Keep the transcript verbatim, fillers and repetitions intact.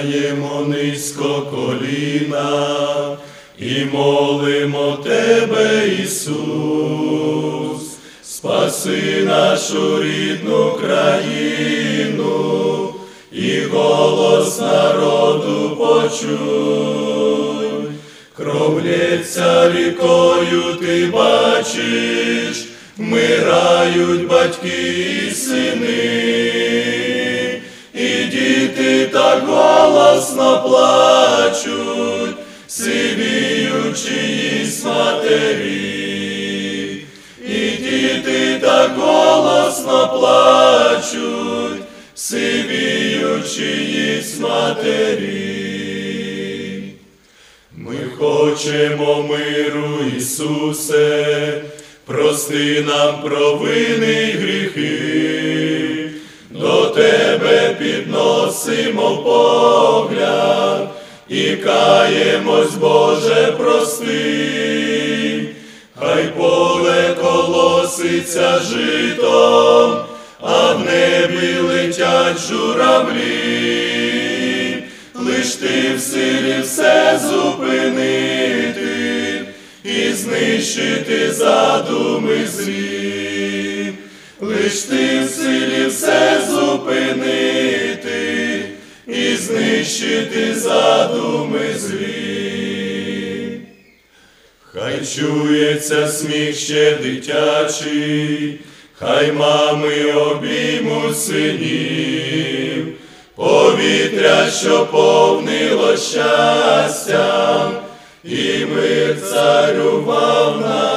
Схиляємо низько коліна і молимо Тебе, Ісус, спаси нашу рідну країну і голос народу почуй. Кров лється рікою, ти бачиш, вмирають батьки і сини, і діти так голосно плачуть, сивіючи їсть матері. І діти так голосно плачуть, сивіючи їсть матері. Ми хочемо миру, Ісусе, прости нам провини й гріхи, до Тебе підносимо погляд і каємось, Боже, прости. Хай поле колоситься житом, а в небі летять журавлі. Лиш ти в силі все зупинити і знищити задуми злі. Лиш ти в силі все зупинити і знищити задуми злі. Хай чується сміх ще дитячий, хай мами обіймуть синів, повітря, що повнило щастям, і мир царював на